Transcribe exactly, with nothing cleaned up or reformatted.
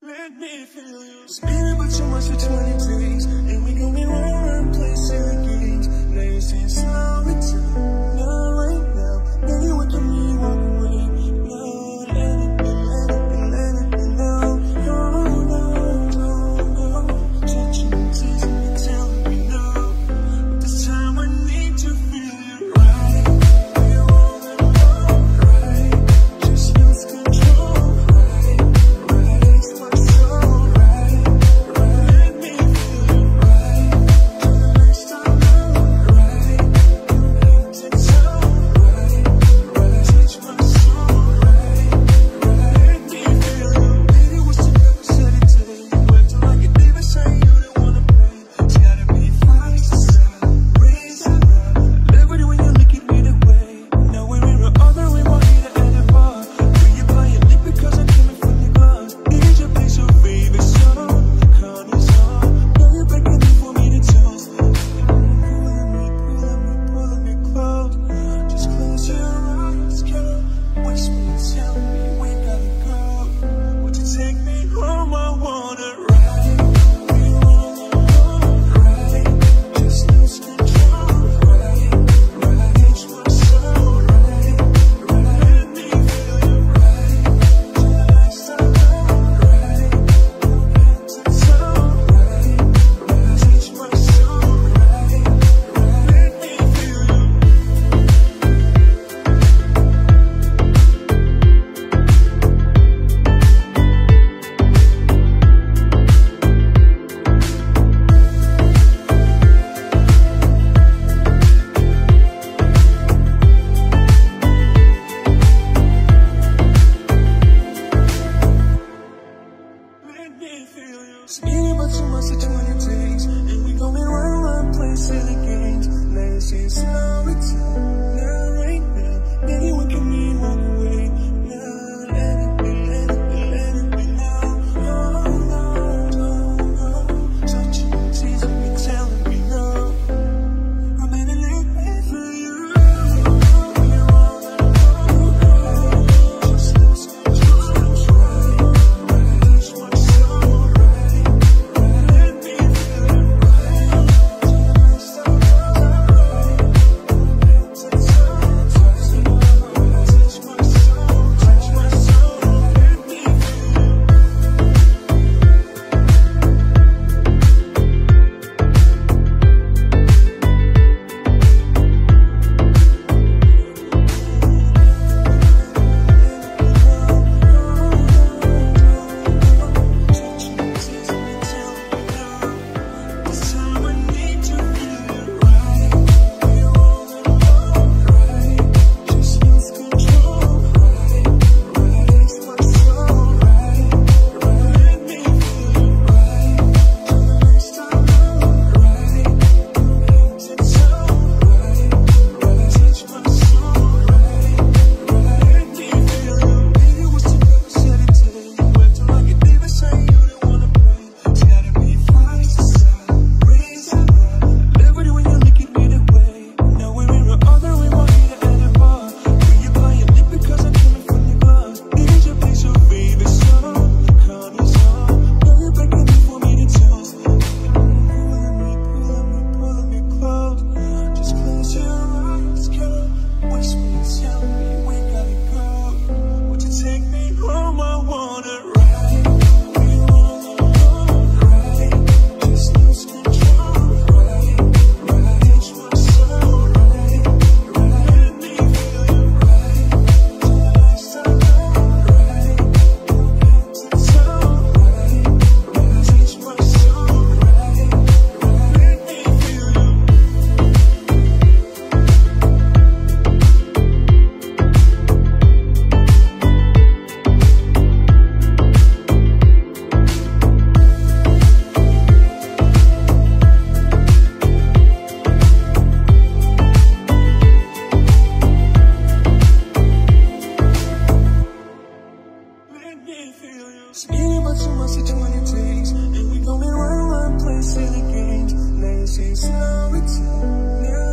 Let me feel you. Spirit, but too much for twenty days. And we gon' be round place in the games. Now you saying slow it down. Not right now. Now you want me walk away. No, let it be, let it be, let it be now. No, no, no, no. Touching me, teasing me, telling me no. But this time I need to feel you right. We won't let go right. Just lose control right. Right, it's my soul right. Right, let me feel you right. Till the next time out right. You have to tell right. Right, touch my soul right. Right, let me feel you. Baby, what's the purpose of the day? You acting like a diva, saying you don't wanna play. It's gotta be five to seven, raise it up. Love it when you look at me that way. Now we're in the other way, we're here at the bar. Will you buy a lip because I'm coming from the club? Is your place your favorite song? The Connie's on. Now you're begging me for me to toast. Pulling me, pulling me, pulling me close. Just close your eyes, girl. Wish me, tell me we gotta go. Would you take me home? I wanna ride. We wanna go right. Just lose control right. Right, it's my soul right. Right, let me feel you right. Till the next time out right. You have to tell right. Right, touch my soul right. Right, let me feel you. Let me feel you. Speaking about too much for twenty days. And we gon' be round round place in the games. Now you say slow it down. Not right now. Now you look at me walk away. Now let it be, let it be, let it be now. No, no, no, no. Touching me, teasing me, telling me no. I'm gonna let me feel you. We won't let go right. Just lose control right. Right, it's my soul right. Right, let me feel you right. Till the next time out right. You have to tell right. Right, touch my soul, touch my soul. Let me feel you. Touching me, teasing me, telling me no. This time I need to feel you right. We won't let go right. Just lose control right. Right, it's my soul right. Right, let me feel you right. Till the next time out right. You have to tell right. Right, touch my soul right. Right, let me feel you. Baby, what's the purpose of the day? You acting like a diva, saying you don't wanna play. It's gotta be five to seven, raise it up. Love it when you look at me that way. Now we're in the other way, we're here at the bar. Will you buy a lip because I'm coming from the club? Is your place your favorite song? The Connie's on. Now you're begging me for me to toast. Pulling me, pulling me, pulling me close. Just close your eyes, girl. Wish me, tell me we gotta go. Would you take me home? I wanna ride. We wanna go right. Just lose control right. Right, it's my soul right. Right, let me feel you right. Till the next time out right. You have to tell right. Right, touch my soul right. Right, let me feel you. Let me feel you. Speaking about too much for twenty days. And we gon' be round round place in the games. Now you say slow it down. Now